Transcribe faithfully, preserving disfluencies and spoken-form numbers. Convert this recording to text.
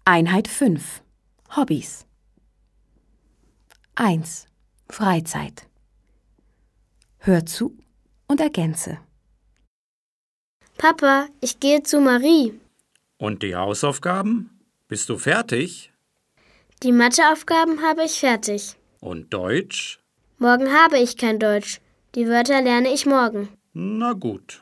Einheit fünf. Hobbys. eins. Freizeit. Hör zu und ergänze. Papa, ich gehe zu Marie. Und die Hausaufgaben? Bist du fertig? Die Matheaufgaben habe ich fertig. Und Deutsch? Morgen habe ich kein Deutsch. Die Wörter lerne ich morgen. Na gut.